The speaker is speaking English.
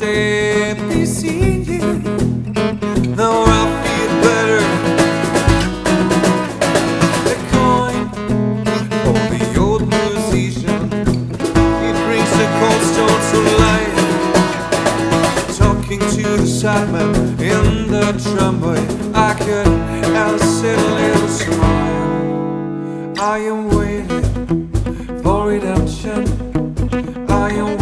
be seen here. Now I feel better. The coin for the old musician, it brings the cold stone to life. Talking to the sideman in the tramway, I could have said a little smile. I am waiting for redemption. I am